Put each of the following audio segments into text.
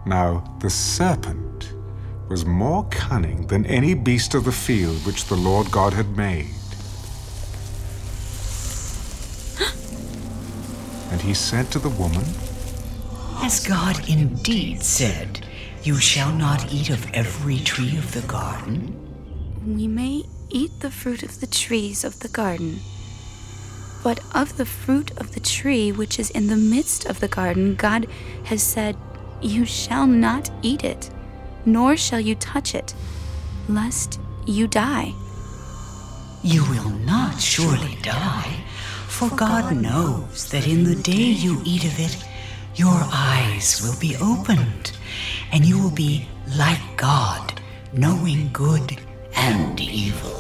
Now the serpent was more cunning than any beast of the field which the Lord God had made. And he said to the woman, Has God indeed said, You shall not eat of every tree of the garden? We may eat the fruit of the trees of the garden, but of the fruit of the tree which is in the midst of the garden, God has said, You shall not eat it, nor shall you touch it, lest you die. You will not surely die, for God knows that in the day you eat of it, your eyes will be opened, and you will be like God, knowing good and evil.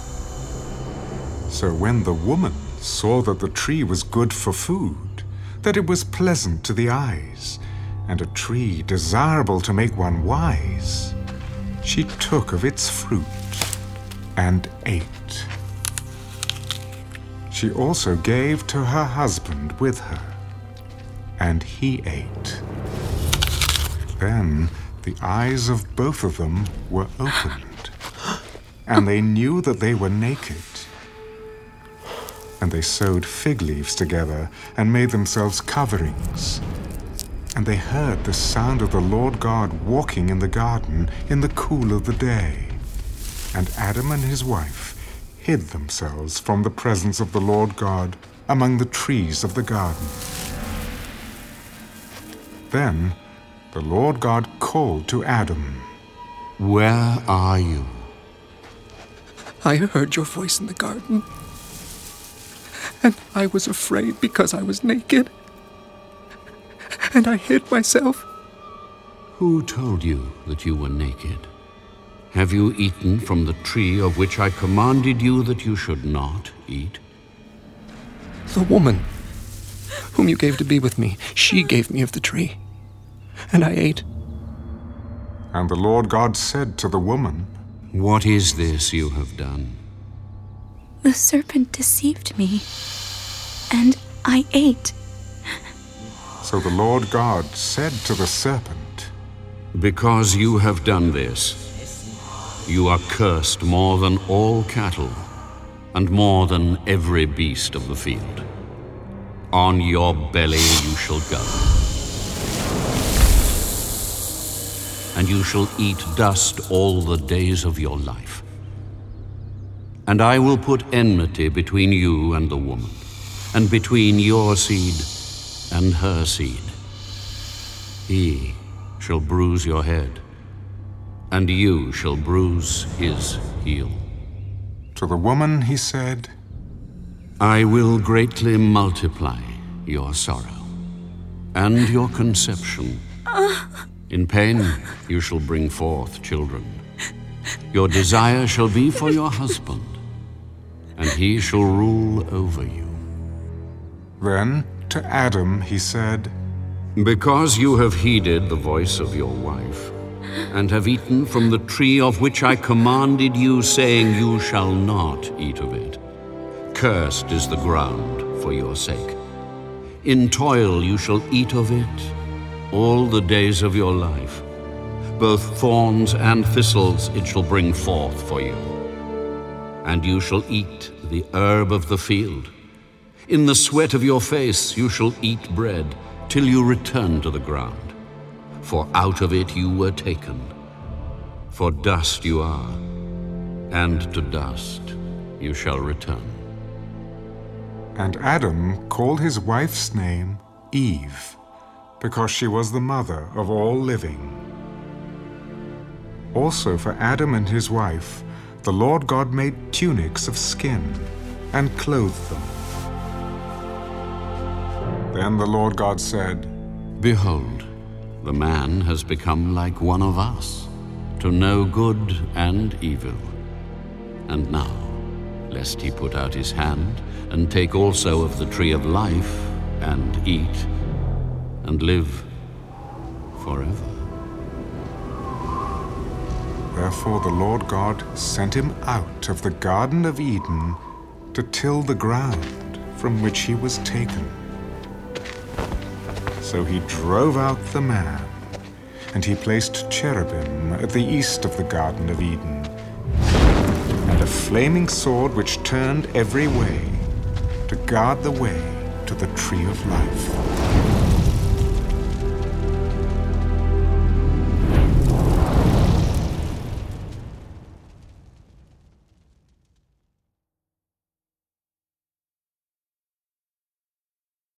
So when the woman saw that the tree was good for food, that it was pleasant to the eyes, and a tree desirable to make one wise, she took of its fruit and ate. She also gave to her husband with her, and he ate. Then the eyes of both of them were opened, and they knew that they were naked. And they sewed fig leaves together and made themselves coverings. And they heard the sound of the Lord God walking in the garden in the cool of the day. And Adam and his wife hid themselves from the presence of the Lord God among the trees of the garden. Then the Lord God called to Adam, Where are you? I heard your voice in the garden, and I was afraid because I was naked, and I hid myself. Who told you that you were naked? Have you eaten from the tree of which I commanded you that you should not eat? The woman whom you gave to be with me, she gave me of the tree, and I ate. And the Lord God said to the woman, What is this you have done? The serpent deceived me, and I ate. So the Lord God said to the serpent, Because you have done this, you are cursed more than all cattle, and more than every beast of the field. On your belly you shall go, and you shall eat dust all the days of your life. And I will put enmity between you and the woman, and between your seed and her seed. He shall bruise your head, and you shall bruise his heel. To the woman he said, I will greatly multiply your sorrow and your conception. In pain you shall bring forth children. Your desire shall be for your husband, and he shall rule over you. Then to Adam he said, Because you have heeded the voice of your wife, and have eaten from the tree of which I commanded you, saying, You shall not eat of it. Cursed is the ground for your sake. In toil you shall eat of it all the days of your life. Both thorns and thistles it shall bring forth for you. And you shall eat the herb of the field. In the sweat of your face you shall eat bread, till you return to the ground. For out of it you were taken. For dust you are, and to dust you shall return. And Adam called his wife's name Eve, because she was the mother of all living. Also for Adam and his wife, the Lord God made tunics of skin and clothed them. Then the Lord God said, Behold, the man has become like one of us, to know good and evil. And now, lest he put out his hand and take also of the tree of life and eat and live forever. Therefore the Lord God sent him out of the Garden of Eden to till the ground from which he was taken. So he drove out the man, and he placed cherubim at the east of the Garden of Eden, and a flaming sword which turned every way, to guard the way to the tree of life.